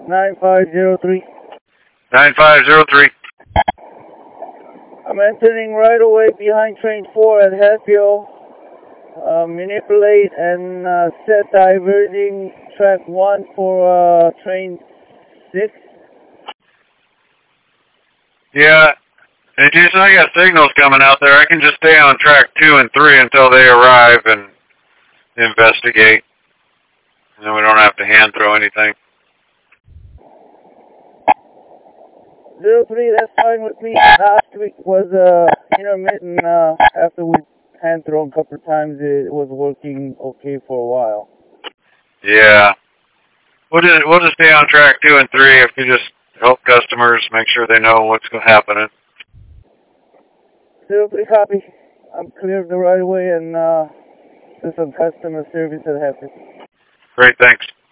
9503. 9503. I'm entering right away behind train 4 at Hatfield. Manipulate and set diverging track 1 for train 6. Yeah. Hey, Jason, I got signals coming out there. I can just stay on track 2 and 3 until they arrive and investigate. And then we don't have to hand throw anything. 03, that's fine with me. Last week was intermittent. After we hand thrown a couple of times, it was working okay for a while. Yeah. We'll just stay on track 2 and 3 if you just help customers make sure they know what's happening. 03 copy. I'm cleared the right away and there's some customer service that happens. Great, thanks.